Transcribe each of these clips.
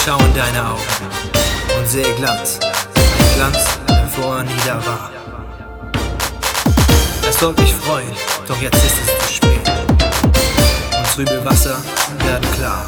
schau in deine Augen und sehe Glanz, ein Glanz, der vorher nie da war. Es sollte mich freuen, doch jetzt ist es zu spät und trübe Wasser werden klar.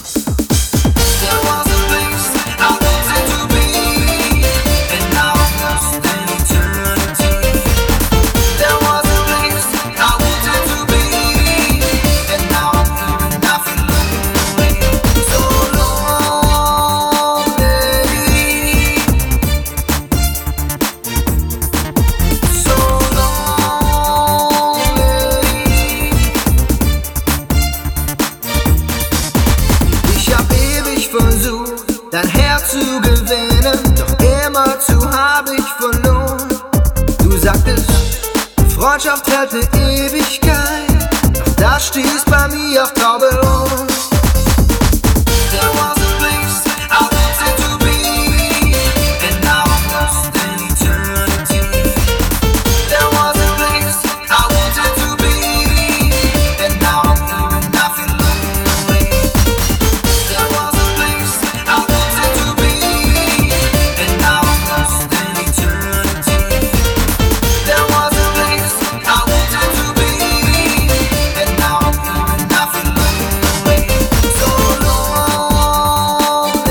Versucht, dein Herz zu gewinnen, doch immerzu hab ich verloren. Du sagtest, Freundschaft hält ne Ewigkeit, doch das stieß bei mir auf taube Ohren. There was a place I wanted to be, and now I'm lost in eternity. There was a place I wanted to be, and now I'm here and I feel lonely. There was a place I wanted to be, and now I'm lost in eternity. There was a place I wanted to be, and now I'm here and I feel lonely. So lonely,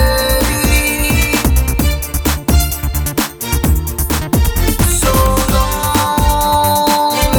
so lonely.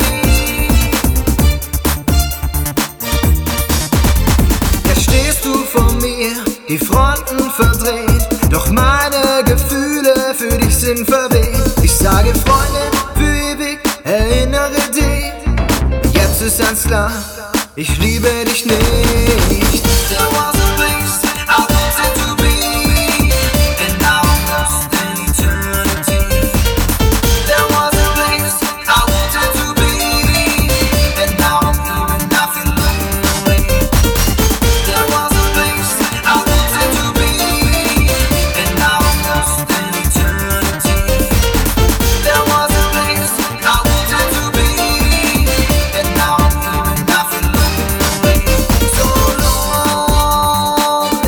Jetzt stehst du vor mir, die Fronten verdreht, doch meine Gefühle für dich sind verweht. Ich sage Freundin, für ewig erinnere dich. Jetzt ist ganz klar, ich liebe dich nicht. There was a place I wanted to be, and now I'm lost in eternity. There was a place I wanted to be, and now I'm here and I feel lonely. There was a place I wanted to be, and now I'm lost in eternity. There was a place I wanted to be, and now I'm here and I feel lonely. So lonely,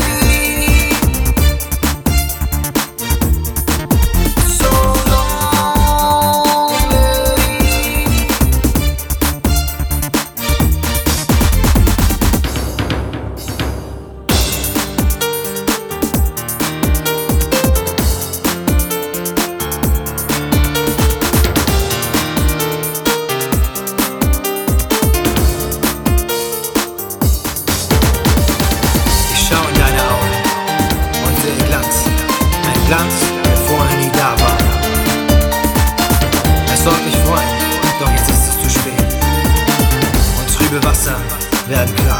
so Ich schau in deine Augen und sehe Glanz, ein Glanz, der vorher nie da war. Es sollte mich freuen, doch jetzt ist es zu spät und trübe Wasser werden klar.